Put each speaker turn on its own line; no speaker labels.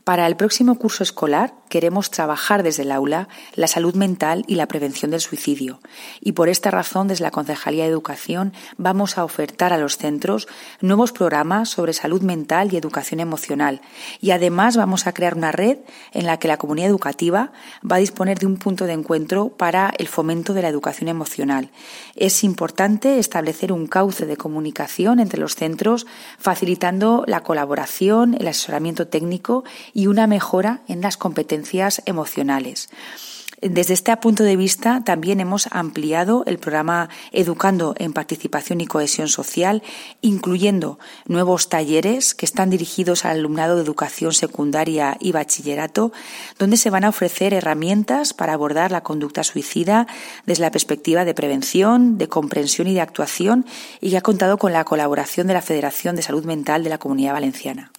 Para el próximo curso escolar queremos trabajar desde el aula la salud mental y la prevención del suicidio. Y por esta razón, desde la Concejalía de Educación, vamos a ofertar a los centros nuevos programas sobre salud mental y educación emocional. Y además vamos a crear una red en la que la comunidad educativa va a disponer de un punto de encuentro para el fomento de la educación emocional. Es importante establecer un cauce de comunicación entre los centros, facilitando la colaboración, el asesoramiento técnico y una mejora en las competencias emocionales. Desde este punto de vista, también hemos ampliado el programa Educando en Participación y Cohesión Social, incluyendo nuevos talleres que están dirigidos al alumnado de educación secundaria y bachillerato, donde se van a ofrecer herramientas para abordar la conducta suicida desde la perspectiva de prevención, de comprensión y de actuación, y que ha contado con la colaboración de la Federación de Salud Mental de la Comunidad Valenciana.